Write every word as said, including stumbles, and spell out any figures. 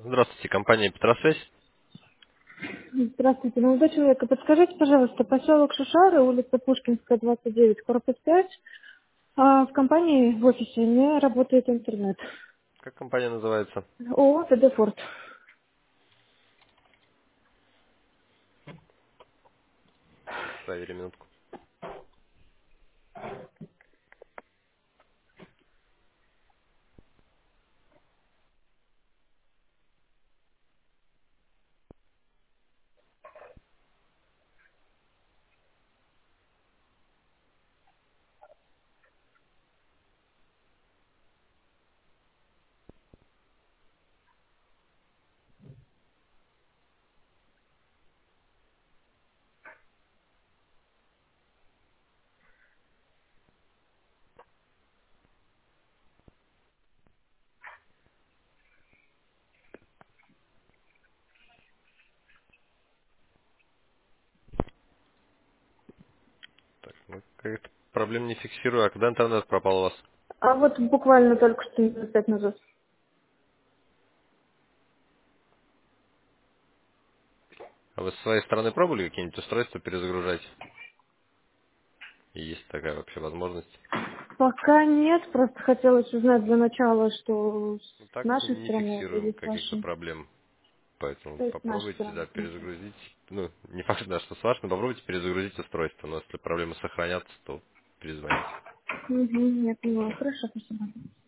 Здравствуйте, компания Петросвязь. Здравствуйте, молодой человек. А подскажите, пожалуйста, поселок Шушары, улица Пушкинская, двадцать девять, корпус пять. А в компании, в офисе, не работает интернет. Как компания называется? ООО «ТД Форд». Проверим минутку. Так, ну, каких-то проблем не фиксирую. А когда интернет пропал у вас? А вот буквально только что минут пять назад. А вы с своей стороны пробовали какие-нибудь устройства перезагружать? И есть такая вообще возможность? Пока нет, просто хотелось узнать для начала, что Ну, с так нашей не стороны фиксирую или с каких-то вашей. проблем. Поэтому То есть с нашей попробуйте, стороны, да, в смысле. перезагрузить. Ну, не факт, да, что с вашим, но попробуйте перезагрузить устройство. Но если проблемы сохранятся, то перезвоните. Угу, я поняла. Хорошо, спасибо.